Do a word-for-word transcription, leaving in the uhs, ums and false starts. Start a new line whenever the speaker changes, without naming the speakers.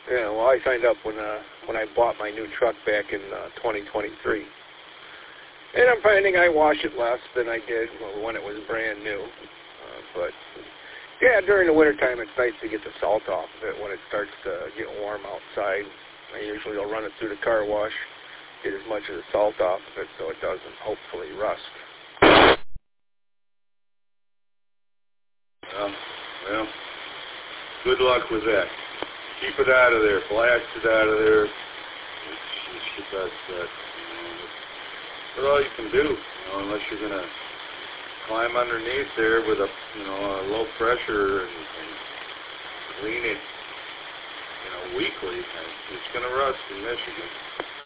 Yeah, well, I signed up when uh, when I bought my new truck back in uh, twenty twenty-three. And I'm finding I wash it less than I did when it was brand new. Uh, but, yeah, during the wintertime, it's nice to get the salt off of it when it starts to get warm outside. I usually will run it through the car wash, get as much of the salt off of it so it doesn't hopefully rust.
Well, well, good luck with that. Keep it out of there. Blast it out of there. It's, it's your best bet. That's all you can do, you know, unless you're going to climb underneath there with a, you know, a low pressure and, and clean it, you know, weekly. It's going to rust in Michigan.